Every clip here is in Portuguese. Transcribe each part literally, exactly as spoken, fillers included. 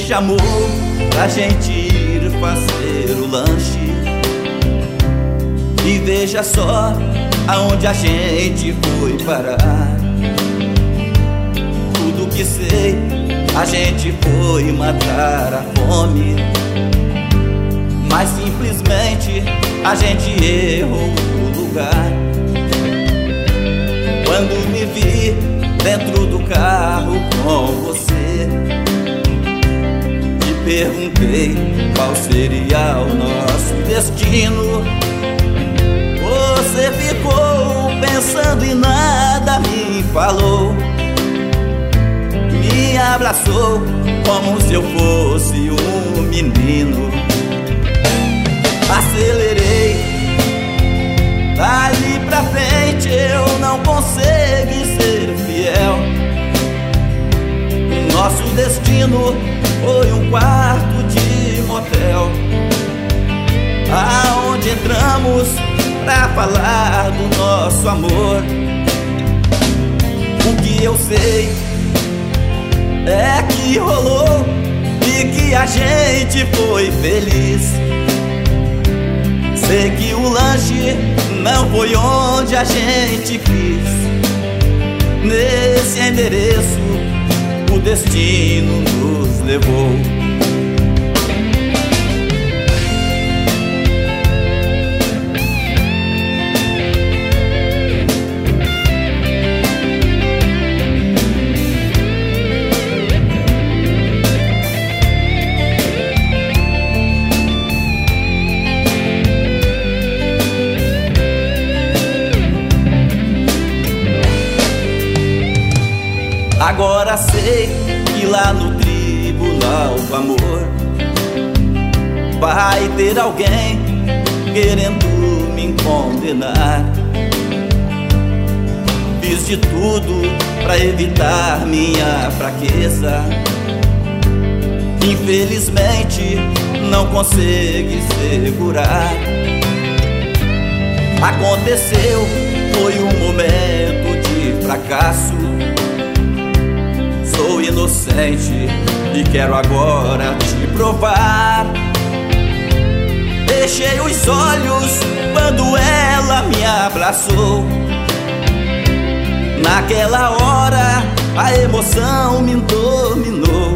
chamou pra gente ir fazer o lanche. E veja só aonde a gente foi parar. Tudo que sei, a gente foi matar a fome, mas simplesmente a gente errou o lugar. Quando me vi dentro do carro com você, me perguntei qual seria o nosso destino. Você ficou pensando e nada me falou, me abraçou como se eu fosse um menino. Acelerei, dali pra frente eu não consegui ser fiel. Nosso destino foi um quarto de motel, aonde entramos pra falar do nosso amor. O que eu sei é que rolou e que a gente foi feliz. Sei que o lanche não foi onde a gente quis. Nesse endereço o destino nos levou. Agora sei que lá no tribunal do amor vai ter alguém querendo me condenar. Fiz de tudo pra evitar minha fraqueza, infelizmente não consegui segurar. Aconteceu, foi um momento de fracasso. Sou inocente e quero agora te provar. Fechei os olhos quando ela me abraçou. Naquela hora a emoção me dominou.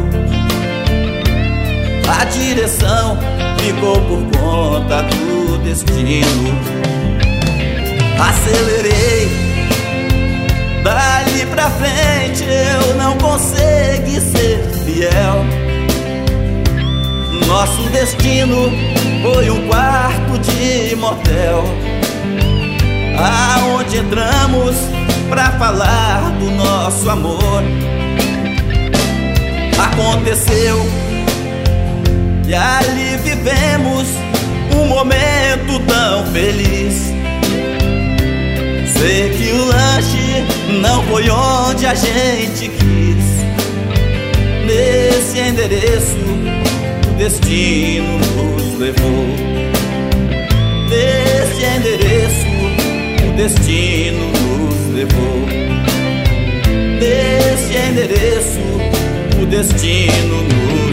A direção ficou por conta do destino. Acelerei, dali pra frente eu não consegui ser fiel. Nosso destino foi um quarto de motel, aonde entramos pra falar do nosso amor. Aconteceu e ali vivemos um momento tão feliz. Sei que o lanche não foi onde a gente quis. Nesse endereço o destino nos levou. Nesse endereço o destino nos levou. Nesse endereço o destino nos levou.